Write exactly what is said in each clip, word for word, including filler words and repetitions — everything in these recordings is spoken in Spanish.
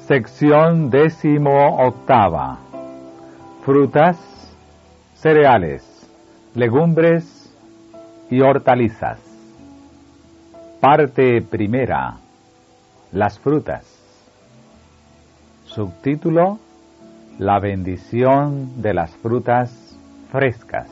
Sección décimo octava. Frutas, cereales, legumbres y hortalizas. Parte primera. Las frutas. Subtítulo: La bendición de las frutas frescas.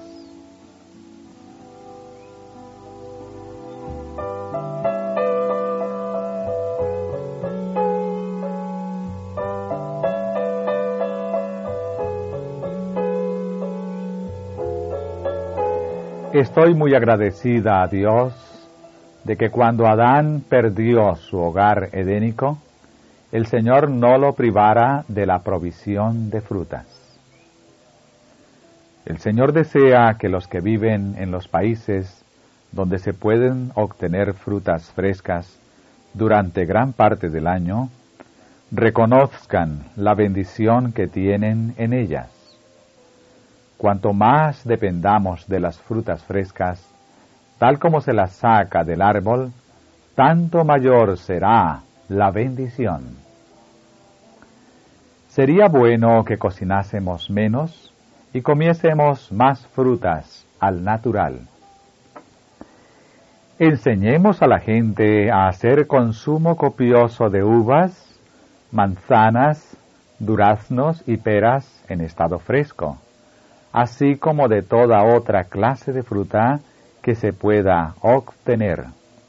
Estoy muy agradecida a Dios de que cuando Adán perdió su hogar edénico, el Señor no lo privara de la provisión de frutas. El Señor desea que los que viven en los países donde se pueden obtener frutas frescas durante gran parte del año, reconozcan la bendición que tienen en ellas. Cuanto más dependamos de las frutas frescas, tal como se las saca del árbol, tanto mayor será la bendición. Sería bueno que cocinásemos menos y comiésemos más frutas al natural. Enseñemos a la gente a hacer consumo copioso de uvas, manzanas, duraznos y peras en estado fresco, así como de toda otra clase de fruta que se pueda obtener.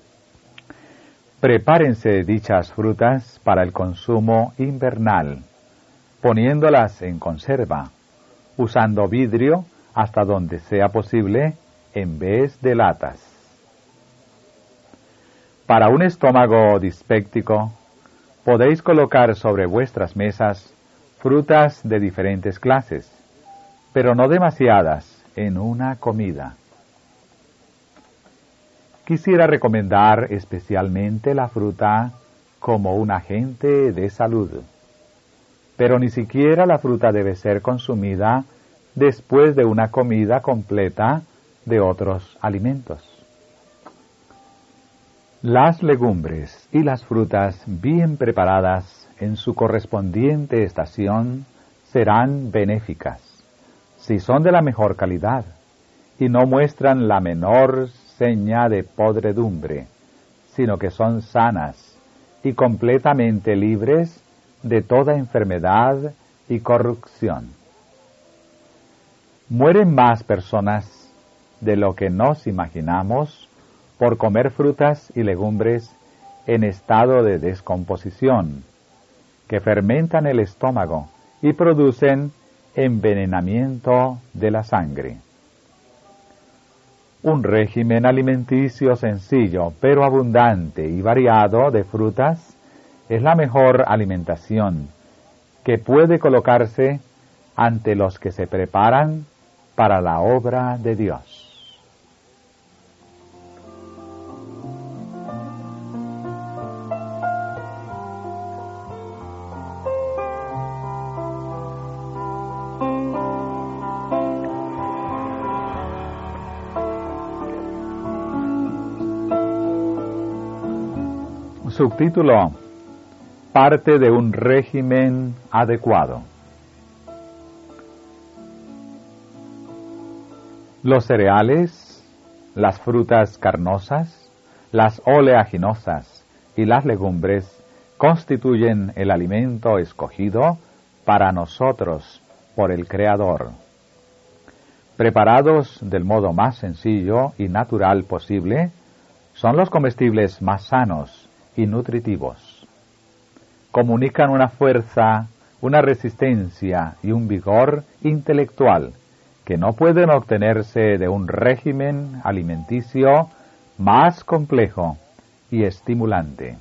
Prepárense dichas frutas para el consumo invernal, poniéndolas en conserva, usando vidrio hasta donde sea posible en vez de latas. Para un estómago dispéptico, podéis colocar sobre vuestras mesas frutas de diferentes clases, pero no demasiadas en una comida. Quisiera recomendar especialmente la fruta como un agente de salud, pero ni siquiera la fruta debe ser consumida después de una comida completa de otros alimentos. Las legumbres y las frutas bien preparadas en su correspondiente estación serán benéficas, si son de la mejor calidad y no muestran la menor seña de podredumbre, sino que son sanas y completamente libres de toda enfermedad y corrupción. Mueren más personas de lo que nos imaginamos por comer frutas y legumbres en estado de descomposición, que fermentan el estómago y producen envenenamiento de la sangre. Un régimen alimenticio sencillo, pero abundante y variado de frutas es la mejor alimentación que puede colocarse ante los que se preparan para la obra de Dios. Subtítulo: Parte de un régimen adecuado. Los cereales, las frutas carnosas, las oleaginosas y las legumbres constituyen el alimento escogido para nosotros por el Creador. Preparados del modo más sencillo y natural posible, son los comestibles más sanos y nutritivos. Comunican una fuerza, una resistencia y un vigor intelectual que no pueden obtenerse de un régimen alimenticio más complejo y estimulante.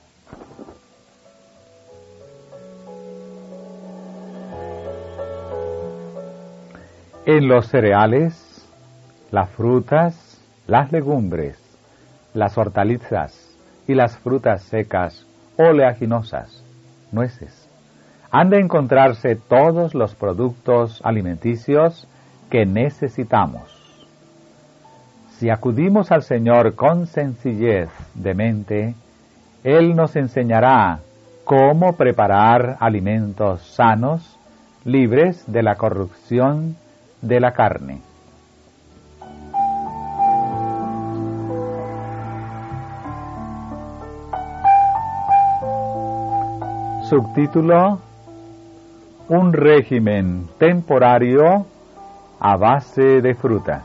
En los cereales, las frutas, las legumbres, las hortalizas y las frutas secas, oleaginosas, nueces, han de encontrarse todos los productos alimenticios que necesitamos. Si acudimos al Señor con sencillez de mente, Él nos enseñará cómo preparar alimentos sanos, libres de la corrupción de la carne. Subtítulo: Un régimen temporario a base de frutas.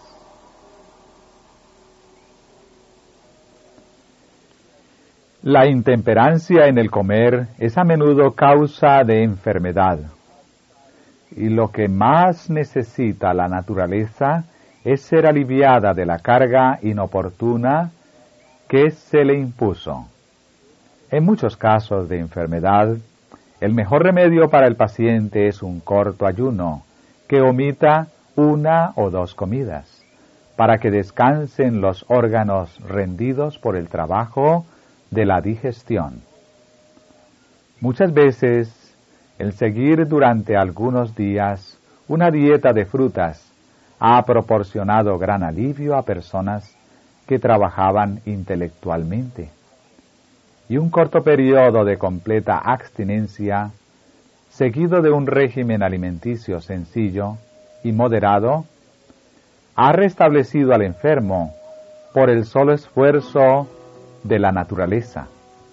La intemperancia en el comer es a menudo causa de enfermedad, y lo que más necesita la naturaleza es ser aliviada de la carga inoportuna que se le impuso. En muchos casos de enfermedad, el mejor remedio para el paciente es un corto ayuno que omita una o dos comidas, para que descansen los órganos rendidos por el trabajo de la digestión. Muchas veces, el seguir durante algunos días una dieta de frutas ha proporcionado gran alivio a personas que trabajaban intelectualmente. Y un corto periodo de completa abstinencia, seguido de un régimen alimenticio sencillo y moderado, ha restablecido al enfermo por el solo esfuerzo de la naturaleza.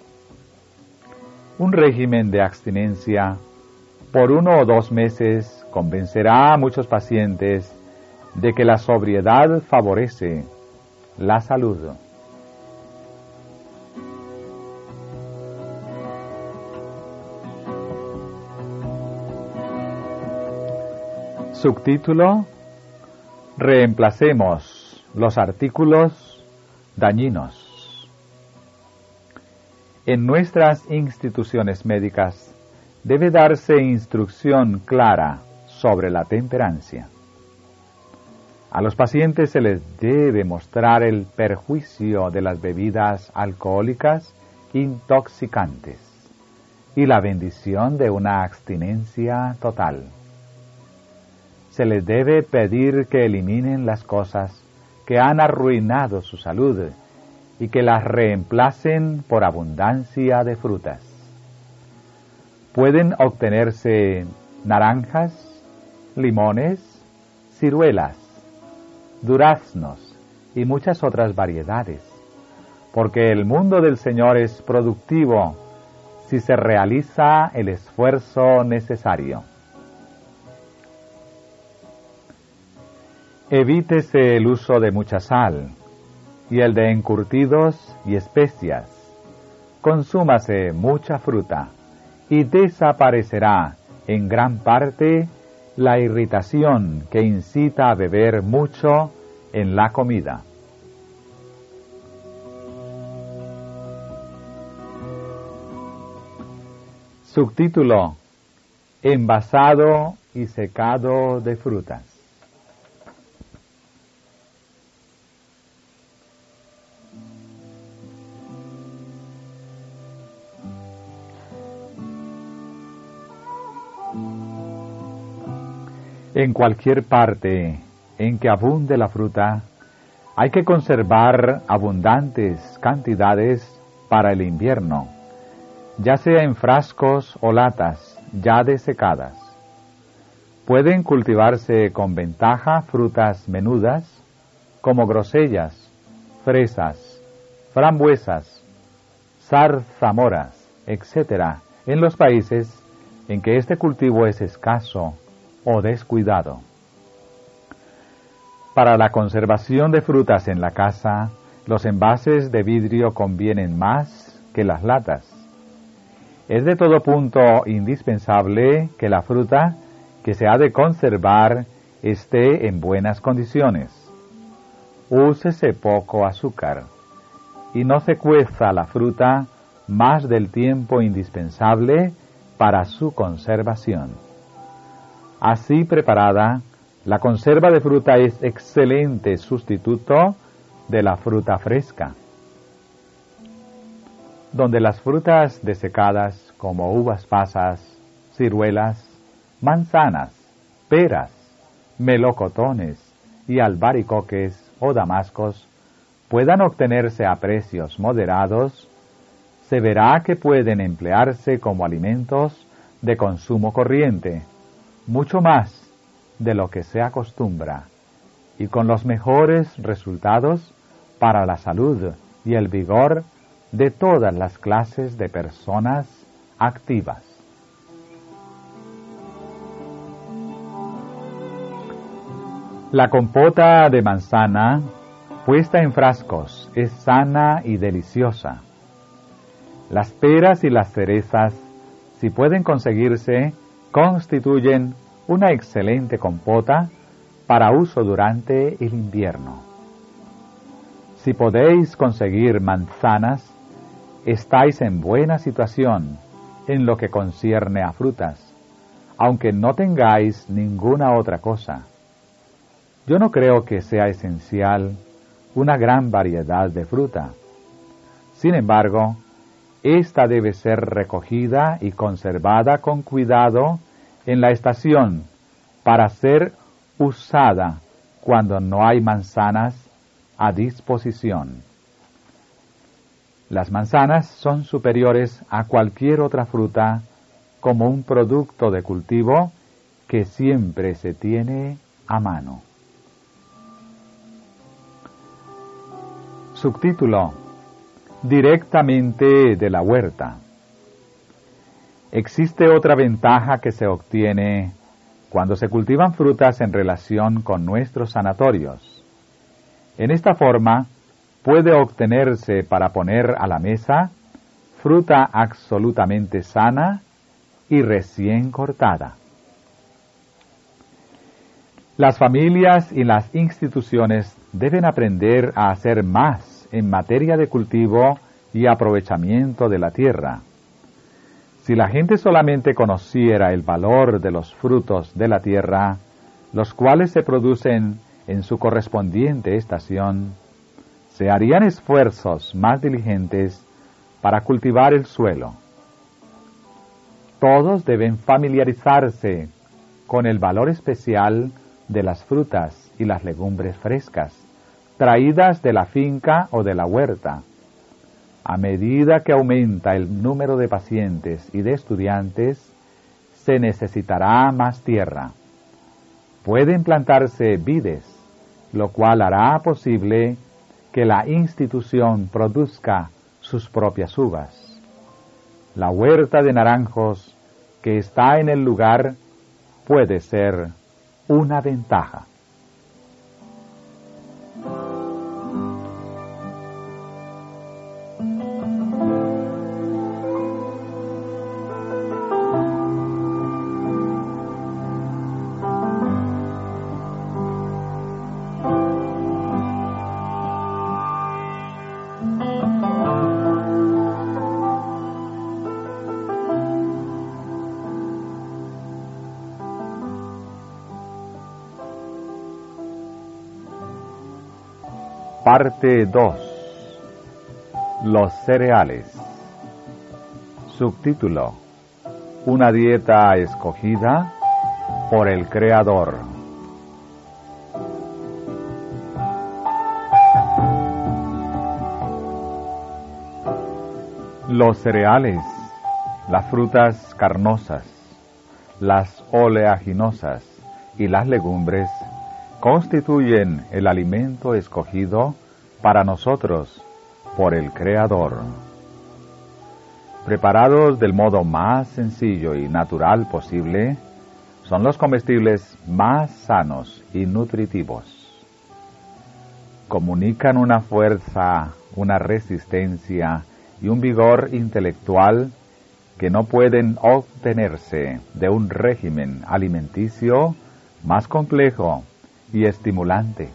Un régimen de abstinencia por uno o dos meses convencerá a muchos pacientes de que la sobriedad favorece la salud. Subtítulo: Reemplacemos los artículos dañinos. En nuestras instituciones médicas debe darse instrucción clara sobre la temperancia. A los pacientes se les debe mostrar el perjuicio de las bebidas alcohólicas intoxicantes y la bendición de una abstinencia total. Se les debe pedir que eliminen las cosas que han arruinado su salud y que las reemplacen por abundancia de frutas. Pueden obtenerse naranjas, limones, ciruelas, duraznos y muchas otras variedades, porque el mundo del Señor es productivo si se realiza el esfuerzo necesario. Evítese el uso de mucha sal y el de encurtidos y especias. Consúmase mucha fruta y desaparecerá en gran parte la irritación que incita a beber mucho en la comida. Subtítulo: Envasado y secado de frutas. En cualquier parte en que abunde la fruta, hay que conservar abundantes cantidades para el invierno, ya sea en frascos o latas ya desecadas. Pueden cultivarse con ventaja frutas menudas como grosellas, fresas, frambuesas, zarzamoras, etcétera, en los países en que este cultivo es escaso o descuidado. Para la conservación de frutas en la casa, los envases de vidrio convienen más que las latas. Es de todo punto indispensable que la fruta que se ha de conservar esté en buenas condiciones. Úsese poco azúcar y no se cueza la fruta más del tiempo indispensable para su conservación. Así preparada, la conserva de fruta es excelente sustituto de la fruta fresca. Donde las frutas desecadas como uvas pasas, ciruelas, manzanas, peras, melocotones y albaricoques o damascos puedan obtenerse a precios moderados, se verá que pueden emplearse como alimentos de consumo corriente, mucho más de lo que se acostumbra, y con los mejores resultados para la salud y el vigor de todas las clases de personas activas. La compota de manzana, puesta en frascos, es sana y deliciosa. Las peras y las cerezas, si pueden conseguirse, constituyen una excelente compota para uso durante el invierno. Si podéis conseguir manzanas, estáis en buena situación en lo que concierne a frutas, aunque no tengáis ninguna otra cosa. Yo no creo que sea esencial una gran variedad de fruta. Sin embargo, esta debe ser recogida y conservada con cuidado en la estación para ser usada cuando no hay manzanas a disposición. Las manzanas son superiores a cualquier otra fruta como un producto de cultivo que siempre se tiene a mano. Subtítulo: Directamente de la huerta. Existe otra ventaja que se obtiene cuando se cultivan frutas en relación con nuestros sanatorios. En esta forma, puede obtenerse para poner a la mesa fruta absolutamente sana y recién cortada. Las familias y las instituciones deben aprender a hacer más en materia de cultivo y aprovechamiento de la tierra. Si la gente solamente conociera el valor de los frutos de la tierra, los cuales se producen en su correspondiente estación, se harían esfuerzos más diligentes para cultivar el suelo. Todos deben familiarizarse con el valor especial de las frutas y las legumbres frescas, traídas de la finca o de la huerta. A medida que aumenta el número de pacientes y de estudiantes, se necesitará más tierra. Pueden plantarse vides, lo cual hará posible que la institución produzca sus propias uvas. La huerta de naranjos que está en el lugar puede ser una ventaja. Parte dos. Los cereales. Subtítulo: Una dieta escogida por el Creador. Los cereales, las frutas carnosas, las oleaginosas y las legumbres constituyen el alimento escogido para nosotros por el Creador. Preparados del modo más sencillo y natural posible, son los comestibles más sanos y nutritivos. Comunican una fuerza, una resistencia y un vigor intelectual que no pueden obtenerse de un régimen alimenticio más complejo y estimulante.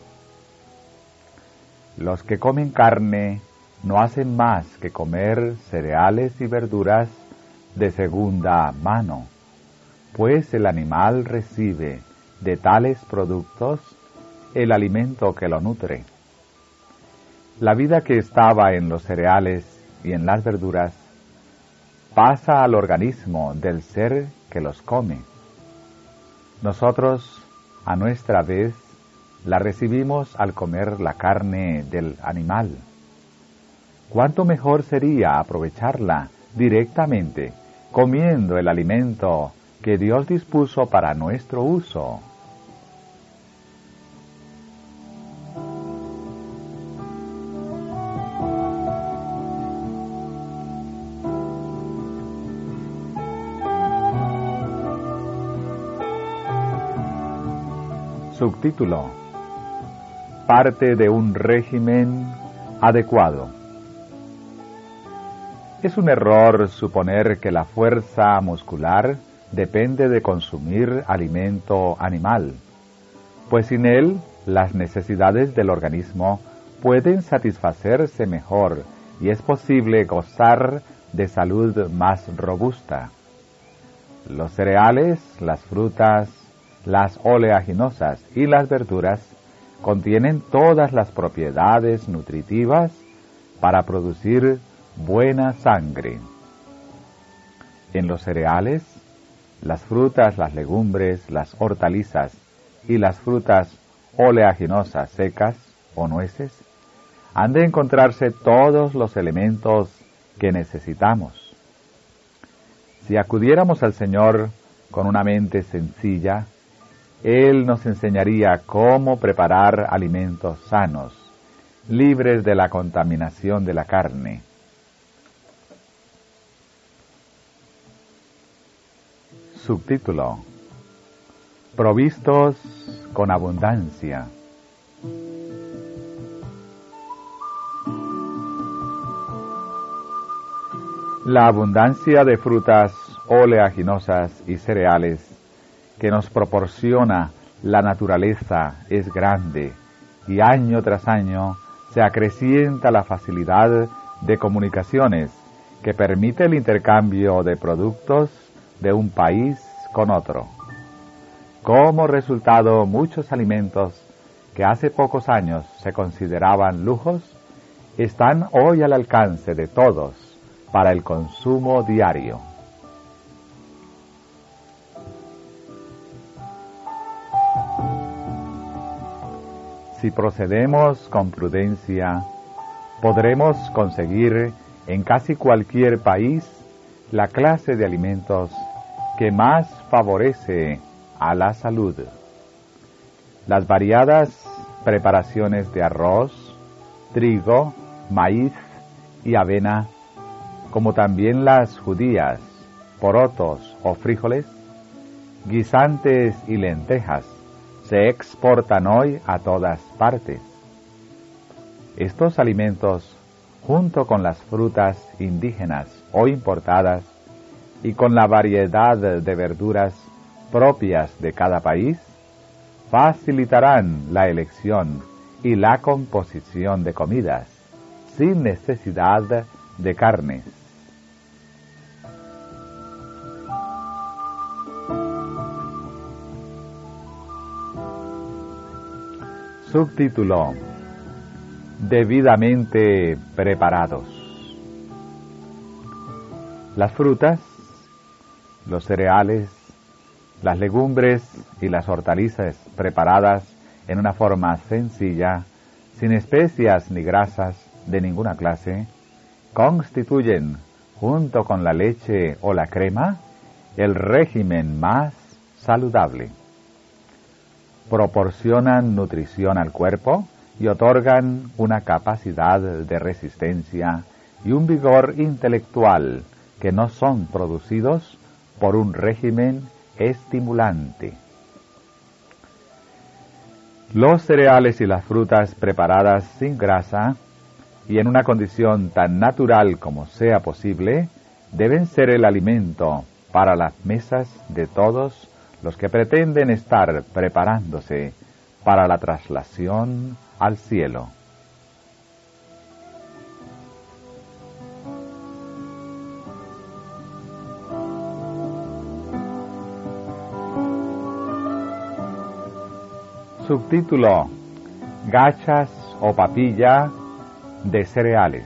Los que comen carne no hacen más que comer cereales y verduras de segunda mano, pues el animal recibe de tales productos el alimento que lo nutre. La vida que estaba en los cereales y en las verduras pasa al organismo del ser que los come. Nosotros, a nuestra vez, la recibimos al comer la carne del animal. ¿cuánto mejor sería aprovecharla directamente, comiendo el alimento que Dios dispuso para nuestro uso? Subtítulo: Parte de un régimen adecuado. Es un error suponer que la fuerza muscular depende de consumir alimento animal, pues sin él las necesidades del organismo pueden satisfacerse mejor y es posible gozar de salud más robusta. Los cereales, las frutas, las oleaginosas y las verduras contienen todas las propiedades nutritivas para producir buena sangre. En los cereales, las frutas, las legumbres, las hortalizas y las frutas oleaginosas secas o nueces, han de encontrarse todos los elementos que necesitamos. Si acudiéramos al Señor con una mente sencilla, Él nos enseñaría cómo preparar alimentos sanos, libres de la contaminación de la carne. Subtítulo: Provistos con abundancia. La abundancia de frutas oleaginosas y cereales que nos proporciona la naturaleza es grande, y año tras año se acrecienta la facilidad de comunicaciones que permite el intercambio de productos de un país con otro. Como resultado, muchos alimentos que hace pocos años se consideraban lujos están hoy al alcance de todos para el consumo diario. Si procedemos con prudencia, podremos conseguir en casi cualquier país la clase de alimentos que más favorece a la salud. Las variadas preparaciones de arroz, trigo, maíz y avena, como también las judías, porotos o frijoles, guisantes y lentejas, se exportan hoy a todas partes. Estos alimentos, junto con las frutas indígenas o importadas, y con la variedad de verduras propias de cada país, facilitarán la elección y la composición de comidas, sin necesidad de carnes. Subtítulo: Debidamente preparados. Las frutas, los cereales, las legumbres y las hortalizas preparadas en una forma sencilla, sin especias ni grasas de ninguna clase, constituyen, junto con la leche o la crema, el régimen más saludable. Proporcionan nutrición al cuerpo y otorgan una capacidad de resistencia y un vigor intelectual que no son producidos por un régimen estimulante. Los cereales y las frutas preparadas sin grasa y en una condición tan natural como sea posible, deben ser el alimento para las mesas de todos los que pretenden estar preparándose para la traslación al cielo. Subtítulo: Gachas o papilla de cereales.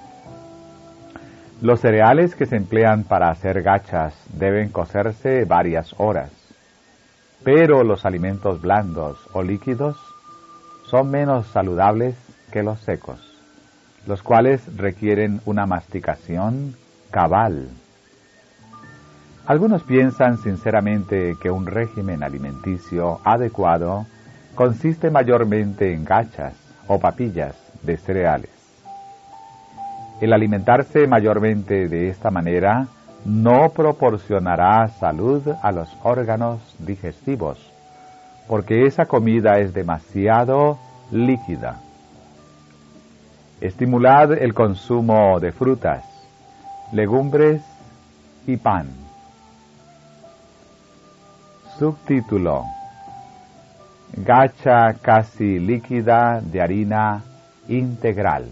Los cereales que se emplean para hacer gachas deben cocerse varias horas, pero los alimentos blandos o líquidos son menos saludables que los secos. los cuales requieren una masticación cabal. Algunos piensan sinceramente que un régimen alimenticio adecuado consiste mayormente en gachas o papillas de cereales. El alimentarse mayormente de esta manera no proporcionará salud a los órganos digestivos, porque esa comida es demasiado líquida. Estimulad el consumo de frutas, legumbres y pan. Subtítulo: Gacha casi líquida de harina integral.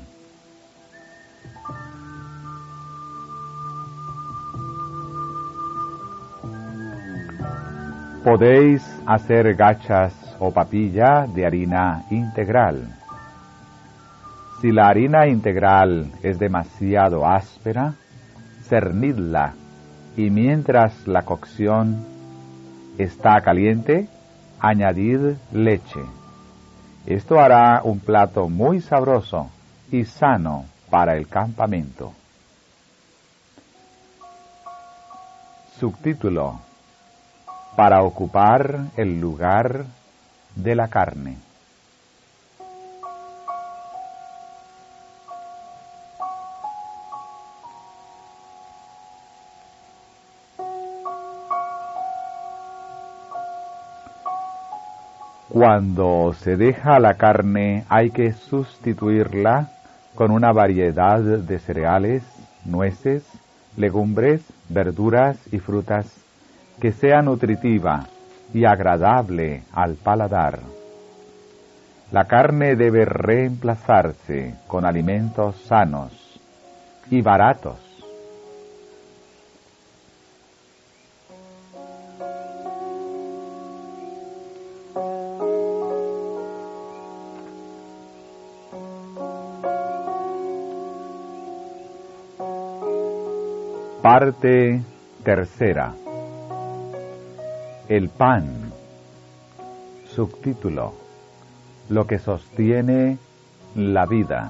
Podéis hacer gachas o papilla de harina integral. Si la harina integral es demasiado áspera, cernidla, y mientras la cocción está caliente, añadid leche. Esto hará un plato muy sabroso y sano para el campamento. Subtítulo: Para ocupar el lugar de la carne. Cuando se deja la carne hay que sustituirla con una variedad de cereales, nueces, legumbres, verduras y frutas que sea nutritiva y agradable al paladar. La carne debe reemplazarse con alimentos sanos y baratos. Parte tercera. El pan. Subtítulo: Lo que sostiene la vida.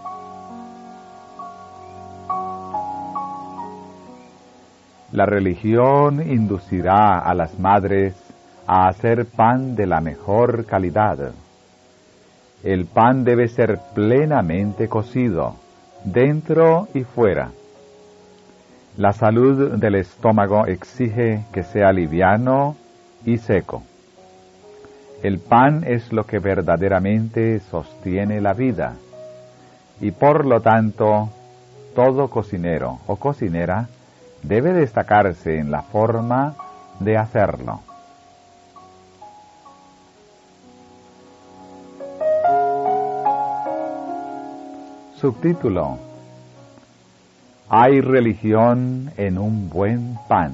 La religión inducirá a las madres a hacer pan de la mejor calidad. El pan debe ser plenamente cocido, dentro y fuera. La salud del estómago exige que sea liviano y seco. El pan es lo que verdaderamente sostiene la vida, y por lo tanto, todo cocinero o cocinera debe destacarse en la forma de hacerlo. Subtítulo: Hay religión en un buen pan.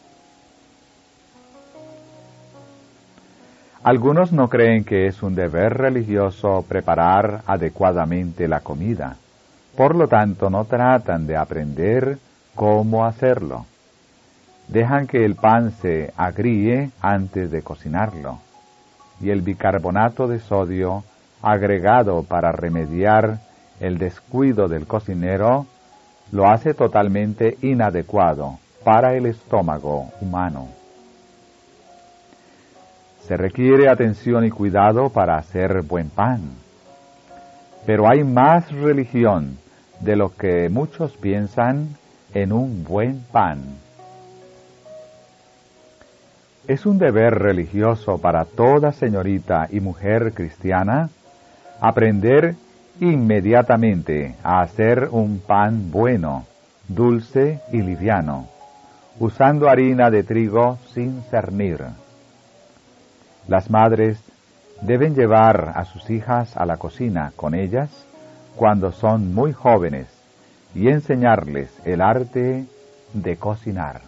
Algunos no creen que es un deber religioso preparar adecuadamente la comida, por lo tanto no tratan de aprender cómo hacerlo. Dejan que el pan se agríe antes de cocinarlo, y el bicarbonato de sodio, agregado para remediar el descuido del cocinero, lo hace totalmente inadecuado para el estómago humano. Se requiere atención y cuidado para hacer buen pan. Pero hay más religión de lo que muchos piensan en un buen pan. Es un deber religioso para toda señorita y mujer cristiana aprender inmediatamente a hacer un pan bueno, dulce y liviano, usando harina de trigo sin cernir. Las madres deben llevar a sus hijas a la cocina con ellas cuando son muy jóvenes y enseñarles el arte de cocinar.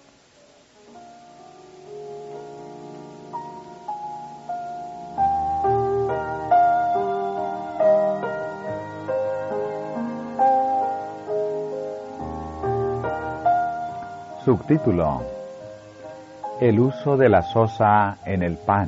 Subtítulo: El uso de la sosa en el pan.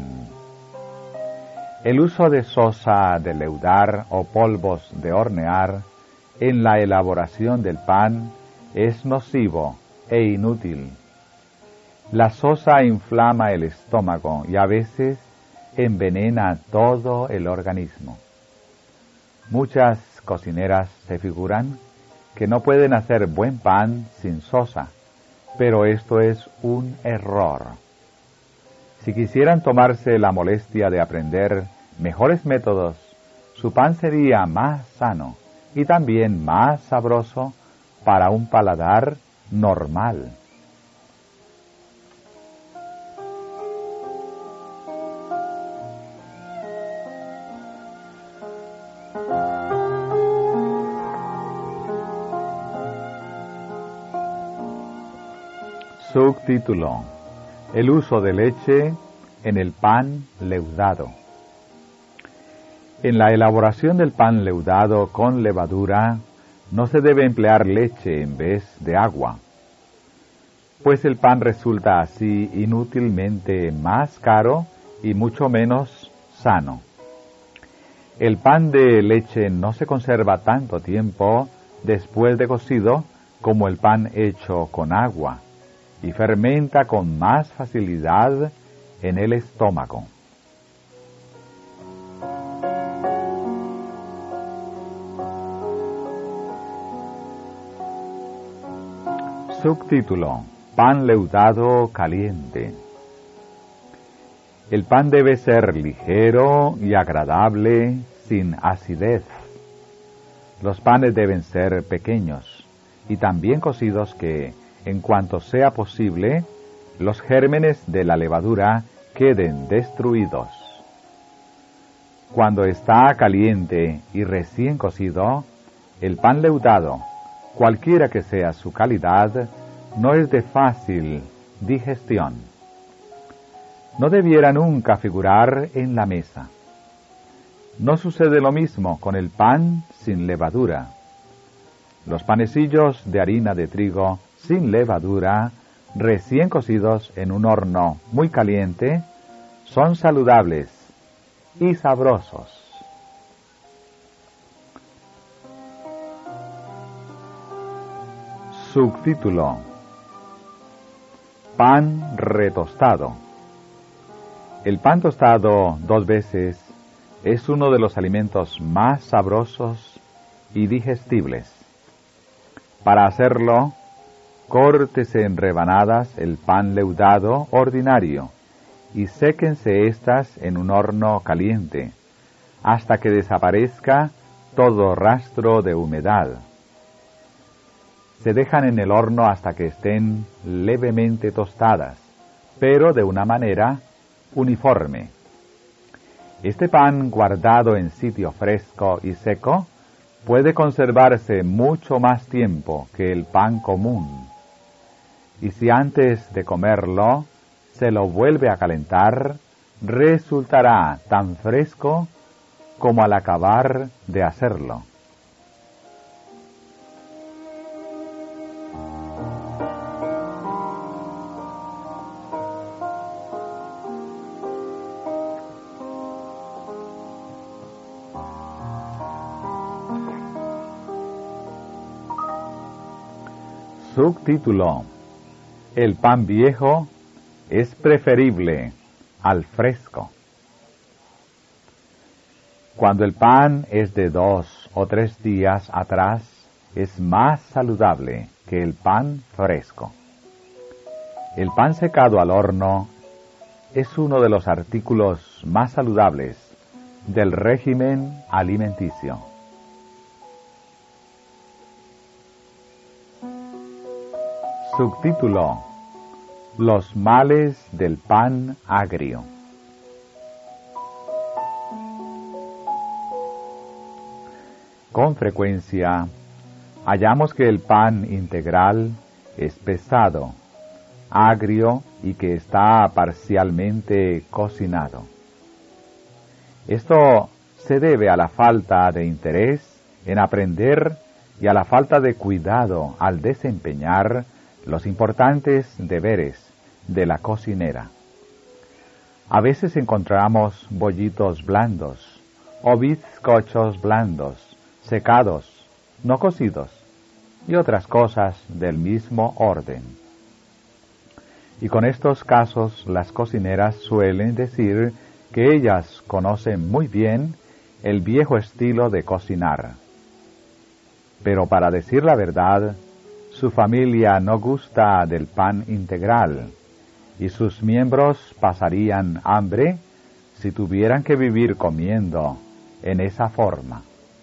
El uso de sosa de leudar o polvos de hornear en la elaboración del pan es nocivo e inútil. La sosa inflama el estómago y a veces envenena todo el organismo. Muchas cocineras se figuran que no pueden hacer buen pan sin sosa, pero esto es un error. Si quisieran tomarse la molestia de aprender mejores métodos, su pan sería más sano y también más sabroso para un paladar normal. Subtítulo: El uso de leche en el pan leudado. En la elaboración del pan leudado con levadura no se debe emplear leche en vez de agua, pues el pan resulta así inútilmente más caro y mucho menos sano. El pan de leche no se conserva tanto tiempo después de cocido como el pan hecho con agua, y fermenta con más facilidad en el estómago. Subtítulo: Pan leudado caliente. El pan debe ser ligero y agradable, sin acidez. Los panes deben ser pequeños y tan bien cocidos que, en cuanto sea posible, los gérmenes de la levadura queden destruidos. Cuando está caliente y recién cocido, el pan leudado, cualquiera que sea su calidad, no es de fácil digestión. No debiera nunca figurar en la mesa. No sucede lo mismo con el pan sin levadura. Los panecillos de harina de trigo sin levadura, recién cocidos en un horno muy caliente, son saludables y sabrosos. Subtítulo: Pan retostado. El pan tostado dos veces es uno de los alimentos más sabrosos y digestibles. Para hacerlo, córtese en rebanadas el pan leudado ordinario y séquense éstas en un horno caliente hasta que desaparezca todo rastro de humedad. Se dejan en el horno hasta que estén levemente tostadas, pero de una manera uniforme. Este pan guardado en sitio fresco y seco puede conservarse mucho más tiempo que el pan común. Y si antes de comerlo se lo vuelve a calentar, resultará tan fresco como al acabar de hacerlo. Subtítulo: El pan viejo es preferible al fresco. Cuando el pan es de dos o tres días atrás, es más saludable que el pan fresco. El pan secado al horno es uno de los artículos más saludables del régimen alimenticio. Subtítulo: Los males del pan agrio. Con frecuencia hallamos que el pan integral es pesado, agrio y que está parcialmente cocinado. Esto se debe a la falta de interés en aprender y a la falta de cuidado al desempeñar los importantes deberes de la cocinera. A veces encontramos bollitos blandos o bizcochos blandos, secados, no cocidos, y otras cosas del mismo orden. Y con estos casos las cocineras suelen decir que ellas conocen muy bien el viejo estilo de cocinar. Pero para decir la verdad, su familia no gusta del pan integral, y sus miembros pasarían hambre si tuvieran que vivir comiendo en esa forma.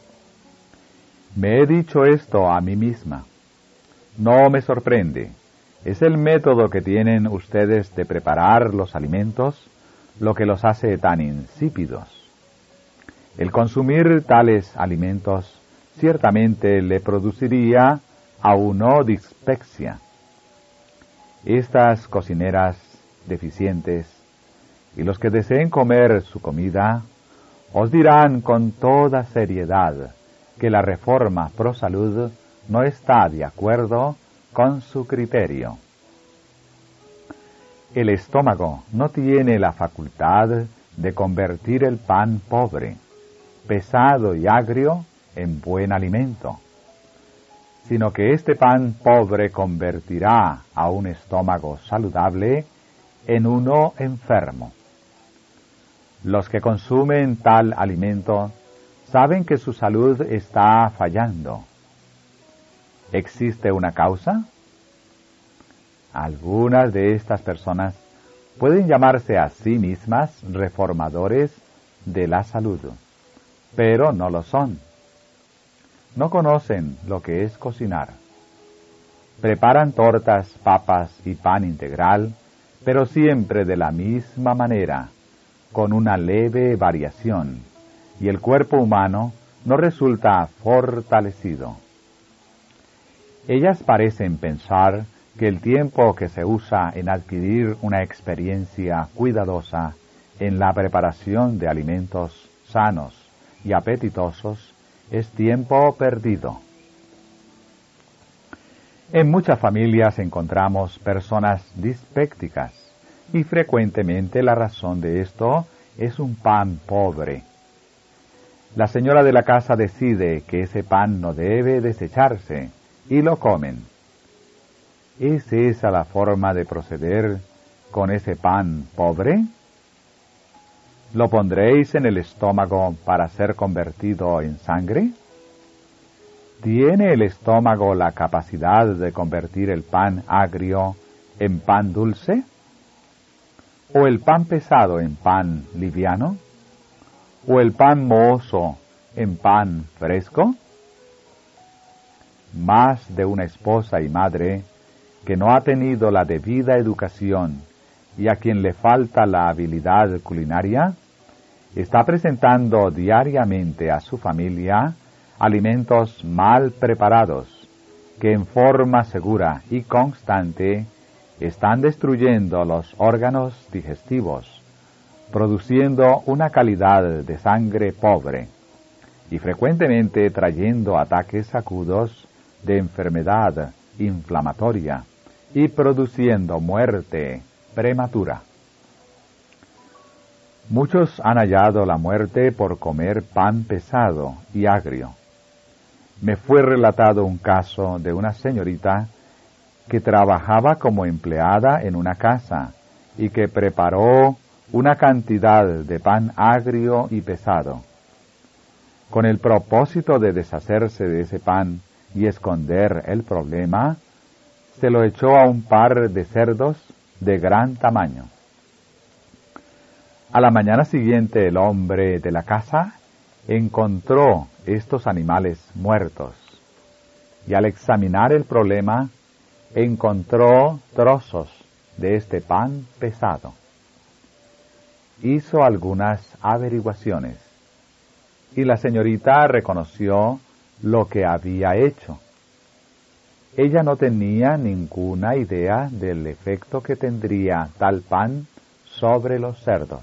Me he dicho esto a mí misma. No me sorprende. Es el método que tienen ustedes de preparar los alimentos lo que los hace tan insípidos. El consumir tales alimentos ciertamente le produciría a uno dispepsia. Estas cocineras deficientes y los que deseen comer su comida os dirán con toda seriedad que la reforma pro salud no está de acuerdo con su criterio. El estómago no tiene la facultad de convertir el pan pobre, pesado y agrio en buen alimento, sino que este pan pobre convertirá a un estómago saludable en uno enfermo. Los que consumen tal alimento saben que su salud está fallando. ¿Existe una causa? Algunas de estas personas pueden llamarse a sí mismas reformadores de la salud, pero no lo son. No conocen lo que es cocinar. Preparan tortas, papas y pan integral, pero siempre de la misma manera, con una leve variación, y el cuerpo humano no resulta fortalecido. Ellas parecen pensar que el tiempo que se usa en adquirir una experiencia cuidadosa en la preparación de alimentos sanos y apetitosos es tiempo perdido. En muchas familias encontramos personas dispépticas y frecuentemente la razón de esto es un pan pobre. La señora de la casa decide que ese pan no debe desecharse y lo comen. ¿Es esa la forma de proceder con ese pan pobre? ¿Lo pondréis en el estómago para ser convertido en sangre? ¿Tiene el estómago la capacidad de convertir el pan agrio en pan dulce? ¿O el pan pesado en pan liviano? ¿O el pan mohoso en pan fresco? Más de una esposa y madre que no ha tenido la debida educación y a quien le falta la habilidad culinaria, está presentando diariamente a su familia alimentos mal preparados que en forma segura y constante están destruyendo los órganos digestivos, produciendo una calidad de sangre pobre y frecuentemente trayendo ataques agudos de enfermedad inflamatoria y produciendo muerte prematura. Muchos han hallado la muerte por comer pan pesado y agrio. Me fue relatado un caso de una señorita que trabajaba como empleada en una casa y que preparó una cantidad de pan agrio y pesado. Con el propósito de deshacerse de ese pan y esconder el problema, se lo echó a un par de cerdos de gran tamaño. A la mañana siguiente el hombre de la casa encontró estos animales muertos y al examinar el problema encontró trozos de este pan pesado. Hizo algunas averiguaciones y la señorita reconoció lo que había hecho. Ella no tenía ninguna idea del efecto que tendría tal pan sobre los cerdos.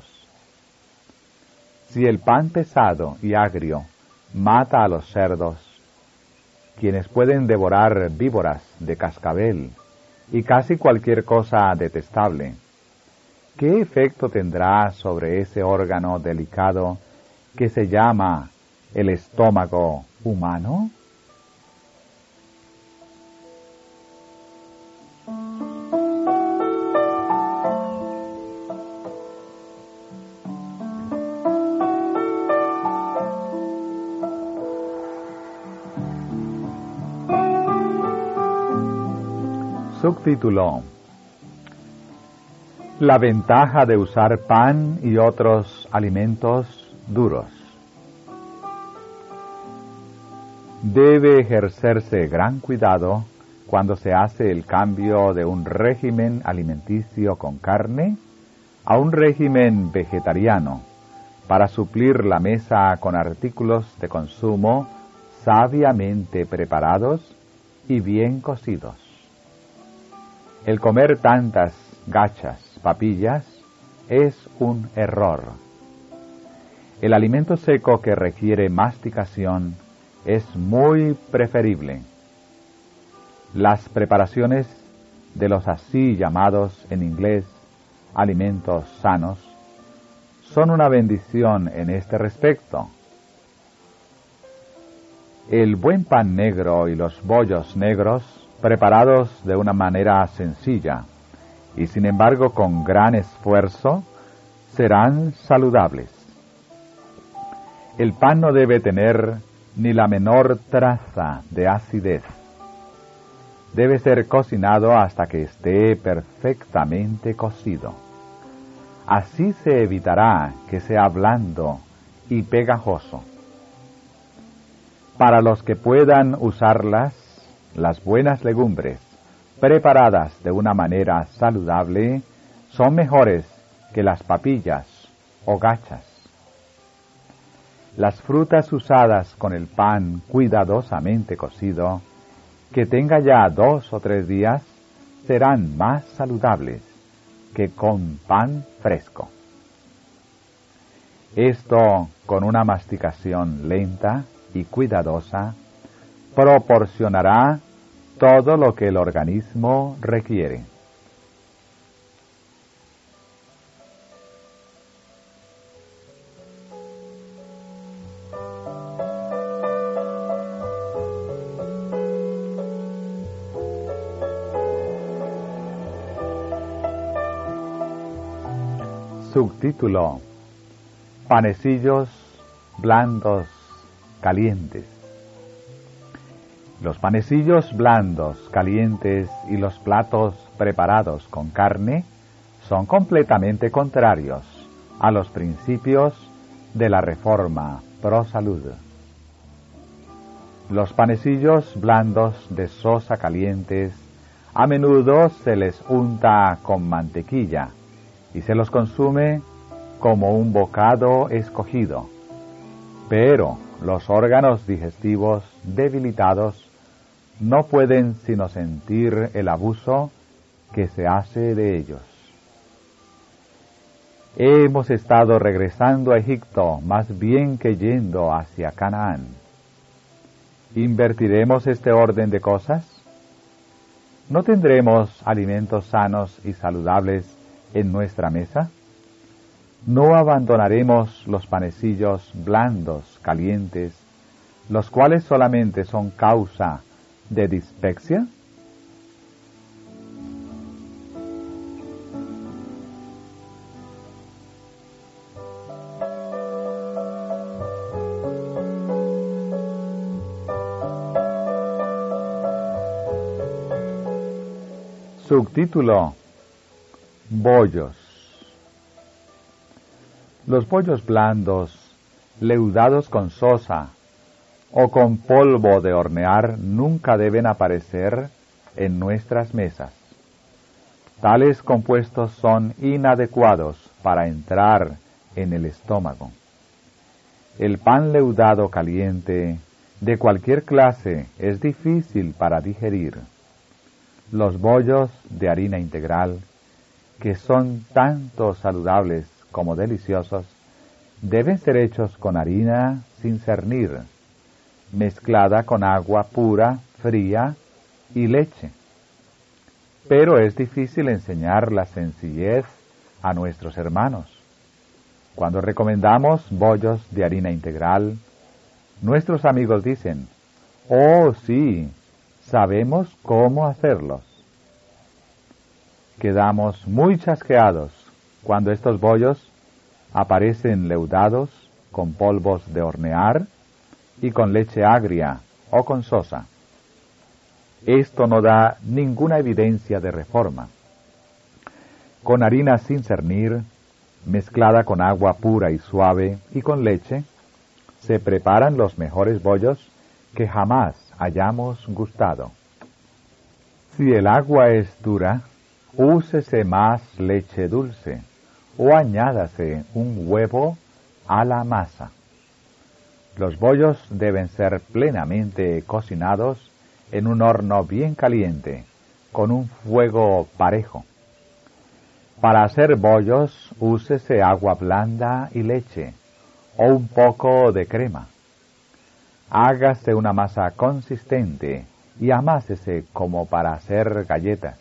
Si el pan pesado y agrio mata a los cerdos, quienes pueden devorar víboras de cascabel y casi cualquier cosa detestable, ¿qué efecto tendrá sobre ese órgano delicado que se llama el estómago humano? Subtítulo: La ventaja de usar pan y otros alimentos duros. Debe ejercerse gran cuidado cuando se hace el cambio de un régimen alimenticio con carne a un régimen vegetariano para suplir la mesa con artículos de consumo sabiamente preparados y bien cocidos. El comer tantas gachas, papillas, es un error. El alimento seco que requiere masticación es muy preferible. Las preparaciones de los así llamados en inglés alimentos sanos son una bendición en este respecto. El buen pan negro y los bollos negros, preparados de una manera sencilla y sin embargo con gran esfuerzo, serán saludables. El pan no debe tener ni la menor traza de acidez. Debe ser cocinado hasta que esté perfectamente cocido. Así se evitará que sea blando y pegajoso. Para los que puedan usarlas, las buenas legumbres, preparadas de una manera saludable, son mejores que las papillas o gachas. Las frutas usadas con el pan cuidadosamente cocido, que tenga ya dos o tres días, serán más saludables que con pan fresco. Esto, con una masticación lenta y cuidadosa, proporcionará todo lo que el organismo requiere. Subtítulo: Panecillos blandos calientes. Los panecillos blandos calientes y los platos preparados con carne son completamente contrarios a los principios de la Reforma Pro Salud. Los panecillos blandos de sosa calientes a menudo se les unta con mantequilla y se los consume como un bocado escogido. Pero los órganos digestivos debilitados no pueden sino sentir el abuso que se hace de ellos. Hemos estado regresando a Egipto más bien que yendo hacia Canaán. ¿Invertiremos este orden de cosas? ¿No tendremos alimentos sanos y saludables en nuestra mesa? ¿No abandonaremos los panecillos blandos, calientes, los cuales solamente son causa de dispepsia? Subtítulo: Bollos. Los bollos blandos, leudados con sosa o con polvo de hornear, nunca deben aparecer en nuestras mesas. Tales compuestos son inadecuados para entrar en el estómago. El pan leudado caliente, de cualquier clase, es difícil para digerir. Los bollos de harina integral, que son tanto saludables como deliciosos, deben ser hechos con harina sin cernir, mezclada con agua pura, fría y leche. Pero es difícil enseñar la sencillez a nuestros hermanos. Cuando recomendamos bollos de harina integral, nuestros amigos dicen: «Oh, sí, sabemos cómo hacerlos». Quedamos muy chasqueados cuando estos bollos aparecen leudados con polvos de hornear y con leche agria o con sosa. esto no da ninguna evidencia de reforma. Con harina sin cernir, mezclada con agua pura y suave y con leche, se preparan los mejores bollos que jamás hayamos gustado. Si el agua es dura, úsese más leche dulce o añádase un huevo a la masa. Los bollos deben ser plenamente cocinados en un horno bien caliente, con un fuego parejo. Para hacer bollos, úsese agua blanda y leche, o un poco de crema. Hágase una masa consistente y amásese como para hacer galletas.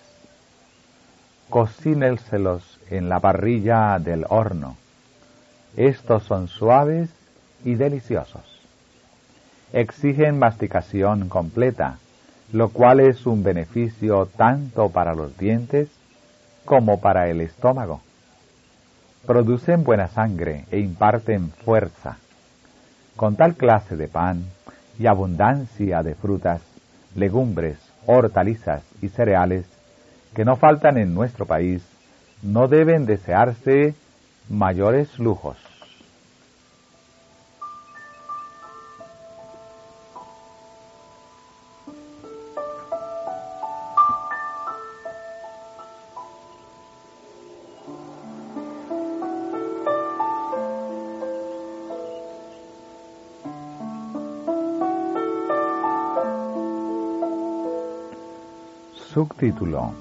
Cocíneselos en la parrilla del horno. Estos son suaves y deliciosos. Exigen masticación completa, lo cual es un beneficio tanto para los dientes como para el estómago. Producen buena sangre e imparten fuerza. Con tal clase de pan y abundancia de frutas, legumbres, hortalizas y cereales que no faltan en nuestro país, no deben desearse mayores lujos. Subtítulo: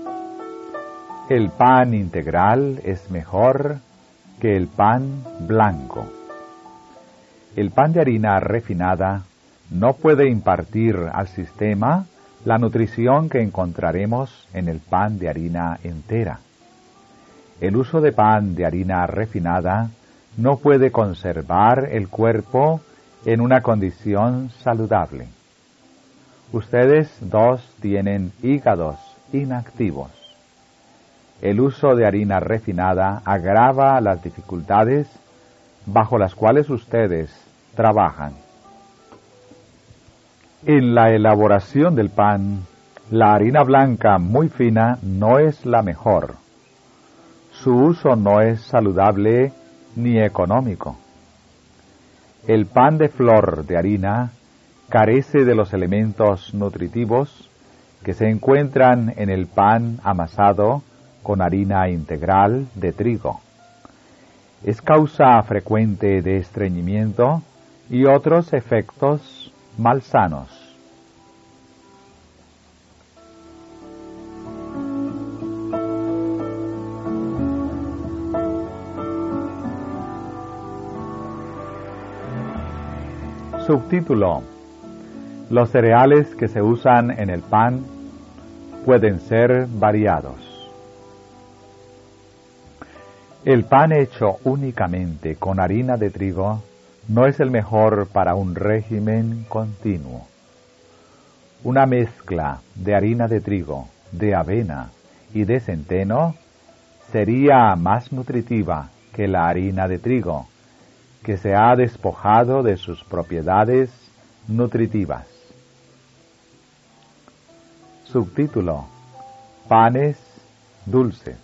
El pan integral es mejor que el pan blanco. El pan de harina refinada no puede impartir al sistema la nutrición que encontraremos en el pan de harina entera. El uso de pan de harina refinada no puede conservar el cuerpo en una condición saludable. Ustedes dos tienen hígados inactivos. El uso de harina refinada agrava las dificultades bajo las cuales ustedes trabajan. En la elaboración del pan, la harina blanca muy fina no es la mejor. Su uso no es saludable ni económico. El pan de flor de harina carece de los elementos nutritivos que se encuentran en el pan amasado con harina integral de trigo. Es causa frecuente de estreñimiento y otros efectos malsanos. Subtítulo: Los cereales que se usan en el pan pueden ser variados. El pan hecho únicamente con harina de trigo no es el mejor para un régimen continuo. Una mezcla de harina de trigo, de avena y de centeno sería más nutritiva que la harina de trigo, que se ha despojado de sus propiedades nutritivas. Subtítulo: Panes dulces.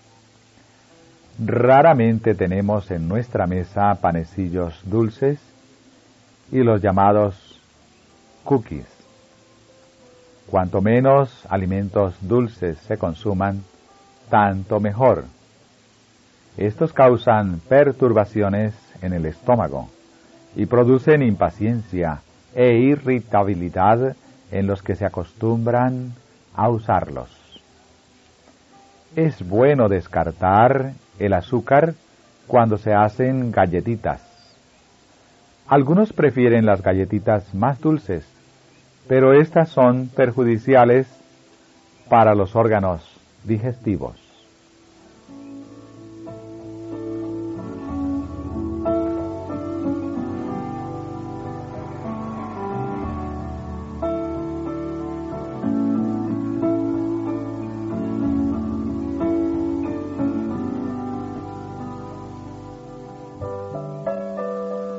Raramente tenemos en nuestra mesa panecillos dulces y los llamados cookies. Cuanto menos alimentos dulces se consuman, tanto mejor. Estos causan perturbaciones en el estómago y producen impaciencia e irritabilidad en los que se acostumbran a usarlos. Es bueno descartar el azúcar cuando se hacen galletitas. Algunos prefieren las galletitas más dulces, pero estas son perjudiciales para los órganos digestivos.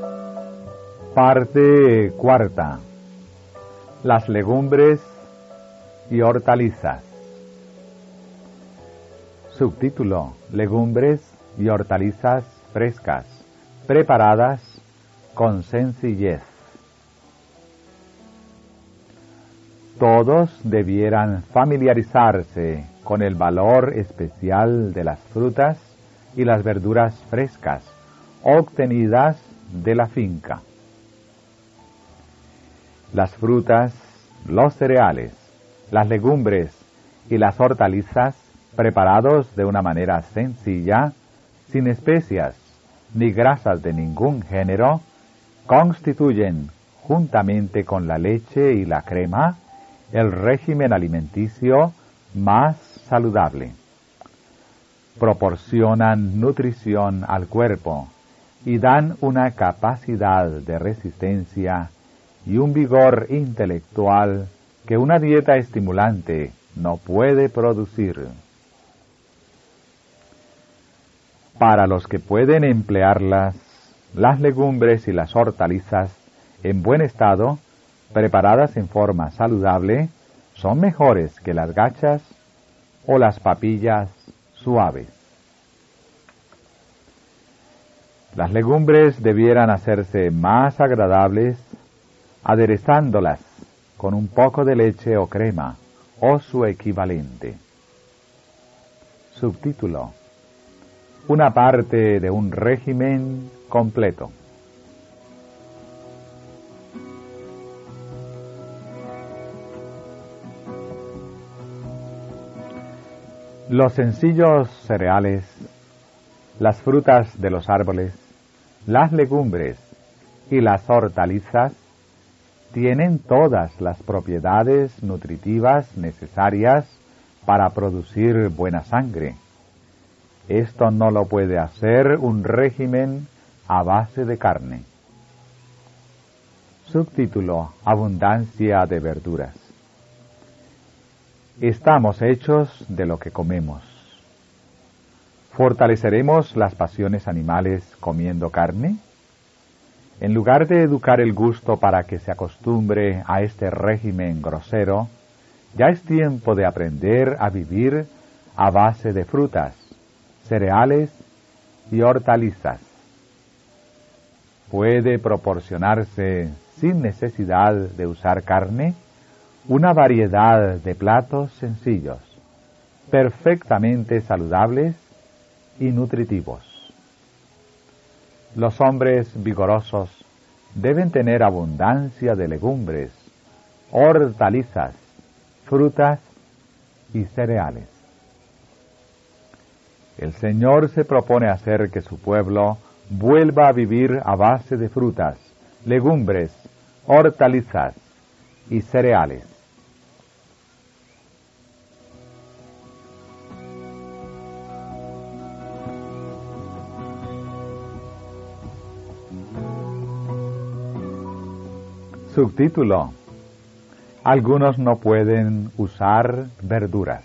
Parte cuarta. Las legumbres y hortalizas. Subtítulo: Legumbres y hortalizas frescas, preparadas con sencillez. Todos debieran familiarizarse con el valor especial de las frutas y las verduras frescas obtenidas de la finca. Las frutas, los cereales, las legumbres y las hortalizas preparados de una manera sencilla, sin especias ni grasas de ningún género, constituyen, juntamente con la leche y la crema, el régimen alimenticio más saludable. Proporcionan nutrición al cuerpo y dan una capacidad de resistencia y un vigor intelectual que una dieta estimulante no puede producir. Para los que pueden emplearlas, las legumbres y las hortalizas en buen estado, preparadas en forma saludable, son mejores que las gachas o las papillas suaves. Las legumbres debieran hacerse más agradables aderezándolas con un poco de leche o crema o su equivalente. Subtítulo: Una parte de un régimen completo. Los sencillos cereales, las frutas de los árboles, las legumbres y las hortalizas tienen todas las propiedades nutritivas necesarias para producir buena sangre. Esto no lo puede hacer un régimen a base de carne. Subtítulo: Abundancia de verduras. Estamos hechos de lo que comemos. ¿Fortaleceremos las pasiones animales comiendo carne? En lugar de educar el gusto para que se acostumbre a este régimen grosero, ya es tiempo de aprender a vivir a base de frutas, cereales y hortalizas. Puede proporcionarse, sin necesidad de usar carne, una variedad de platos sencillos, perfectamente saludables y nutritivos. Los hombres vigorosos deben tener abundancia de legumbres, hortalizas, frutas y cereales. El Señor se propone hacer que su pueblo vuelva a vivir a base de frutas, legumbres, hortalizas y cereales. Subtítulo: Algunos no pueden usar verduras.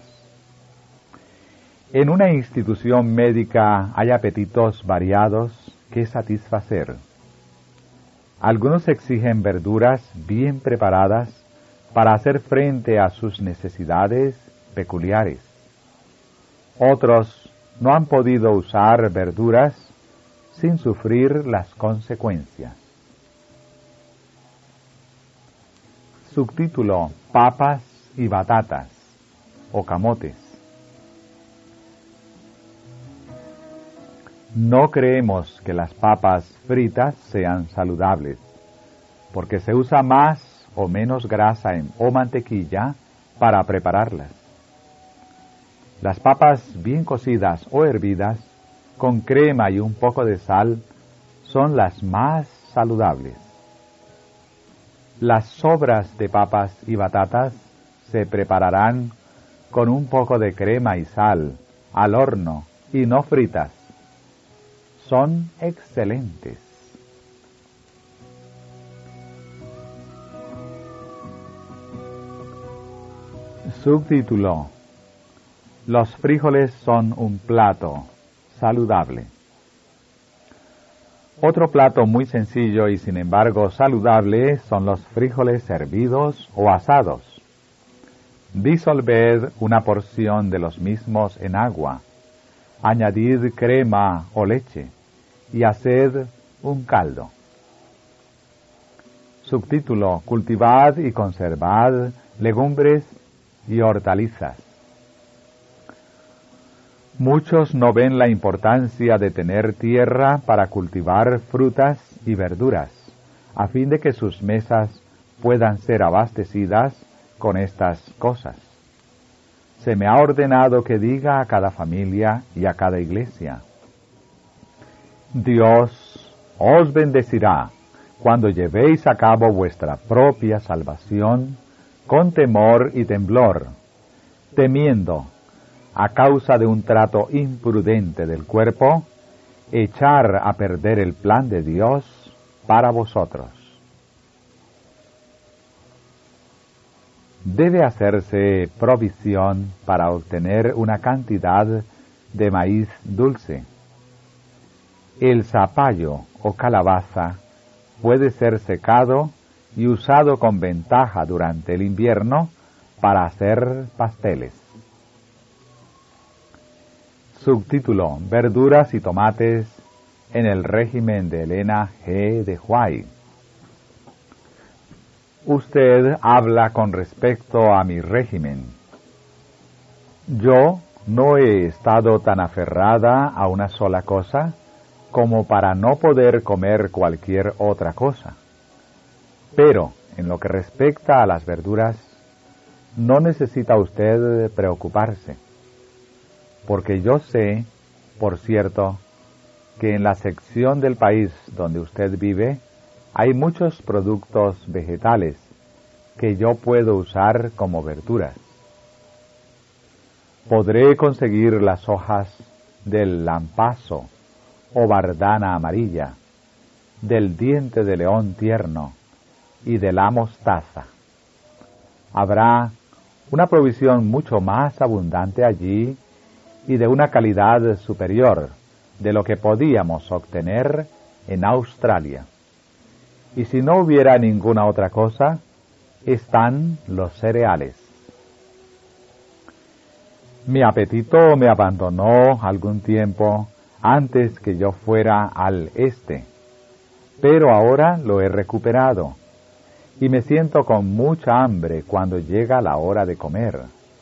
En una institución médica hay apetitos variados que satisfacer. Algunos exigen verduras bien preparadas para hacer frente a sus necesidades peculiares. Otros no han podido usar verduras sin sufrir las consecuencias. Subtítulo: Papas y batatas o camotes. No creemos que las papas fritas sean saludables, porque se usa más o menos grasa en, o mantequilla para prepararlas. Las papas bien cocidas o hervidas, con crema y un poco de sal, son las más saludables. Las sobras de papas y batatas se prepararán con un poco de crema y sal, al horno y no fritas. Son excelentes. Subtítulo: Los frijoles son un plato saludable. Otro plato muy sencillo y sin embargo saludable son los frijoles hervidos o asados. Disolved una porción de los mismos en agua, añadid crema o leche, y haced un caldo. Subtítulo: Cultivad y conservad legumbres y hortalizas. Muchos no ven la importancia de tener tierra para cultivar frutas y verduras, a fin de que sus mesas puedan ser abastecidas con estas cosas. Se me ha ordenado que diga a cada familia y a cada iglesia: Dios os bendecirá cuando llevéis a cabo vuestra propia salvación con temor y temblor, temiendo, a causa de un trato imprudente del cuerpo, echar a perder el plan de Dios para vosotros. Debe hacerse provisión para obtener una cantidad de maíz dulce. El zapallo o calabaza puede ser secado y usado con ventaja durante el invierno para hacer pasteles. Subtítulo: Verduras y tomates en el régimen de Elena G. de Huay. Usted habla con respecto a mi régimen. Yo no he estado tan aferrada a una sola cosa como para no poder comer cualquier otra cosa. Pero, en lo que respecta a las verduras, no necesita usted preocuparse, porque yo sé, por cierto, que en la sección del país donde usted vive hay muchos productos vegetales que yo puedo usar como verduras. Podré conseguir las hojas del lampazo o bardana amarilla, del diente de león tierno y de la mostaza. Habrá una provisión mucho más abundante allí y de una calidad superior de lo que podíamos obtener en Australia. Y si no hubiera ninguna otra cosa, están los cereales. Mi apetito me abandonó algún tiempo antes que yo fuera al este, pero ahora lo he recuperado y me siento con mucha hambre cuando llega la hora de comer.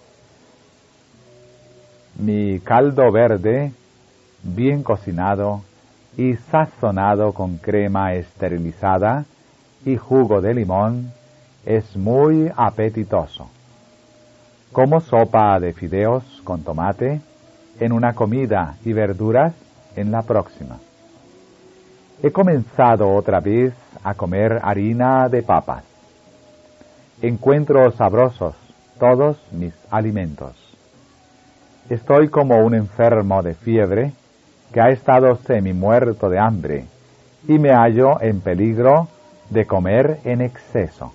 Mi caldo verde, bien cocinado y sazonado con crema esterilizada y jugo de limón, es muy apetitoso. Como sopa de fideos con tomate en una comida y verduras en la próxima. He comenzado otra vez a comer harina de papas. Encuentro sabrosos todos mis alimentos. Estoy como un enfermo de fiebre que ha estado semi-muerto de hambre y me hallo en peligro de comer en exceso.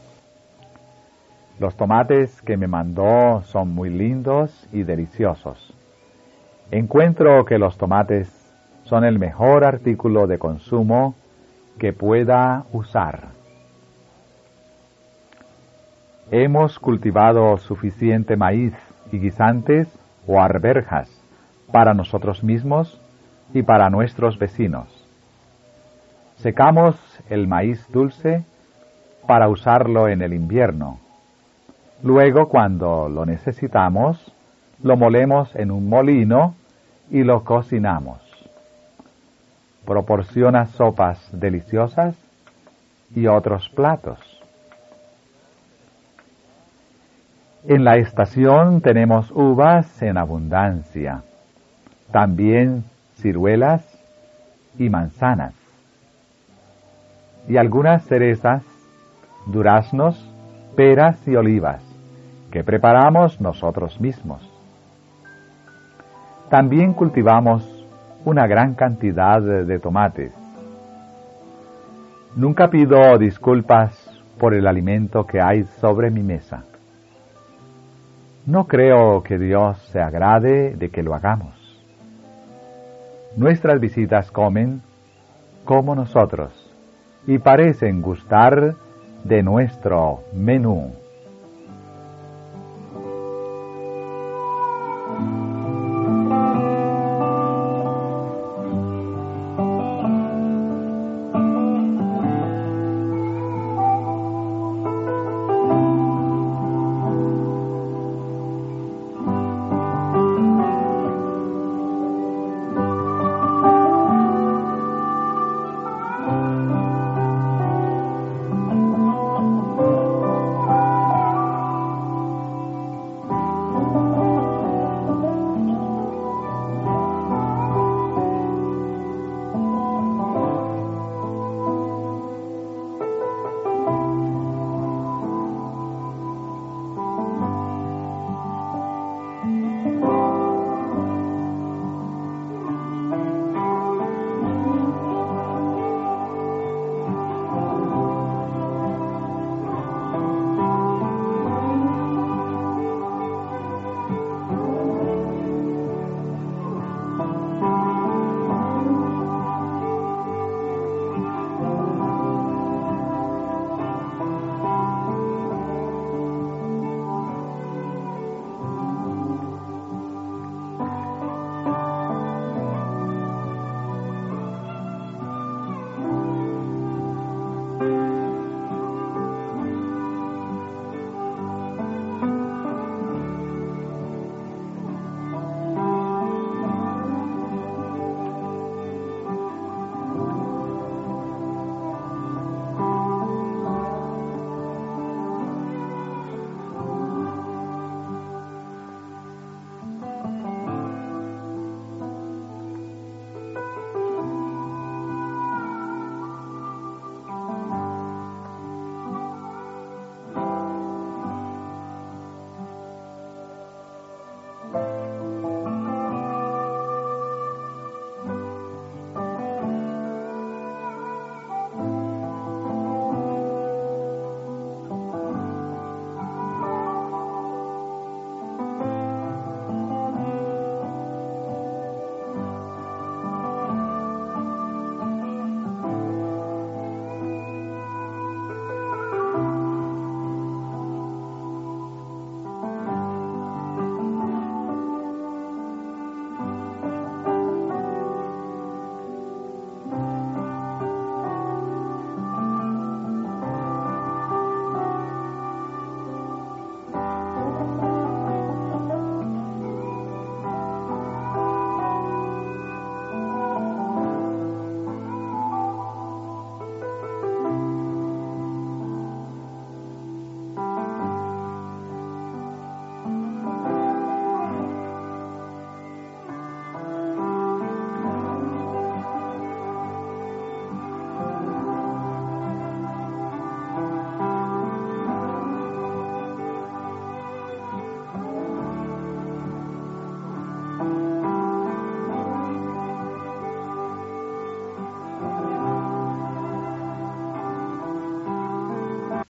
Los tomates que me mandó son muy lindos y deliciosos. Encuentro que los tomates son el mejor artículo de consumo que pueda usar. Hemos cultivado suficiente maíz y guisantes o arvejas para nosotros mismos y para nuestros vecinos. Secamos el maíz dulce para usarlo en el invierno. Luego, cuando lo necesitamos, lo molemos en un molino y lo cocinamos. Proporciona sopas deliciosas y otros platos. En la estación tenemos uvas en abundancia, también ciruelas y manzanas, y algunas cerezas, duraznos, peras y olivas, que preparamos nosotros mismos. También cultivamos una gran cantidad de tomates. Nunca pido disculpas por el alimento que hay sobre mi mesa. No creo que Dios se agrade de que lo hagamos. Nuestras visitas comen como nosotros y parecen gustar de nuestro menú.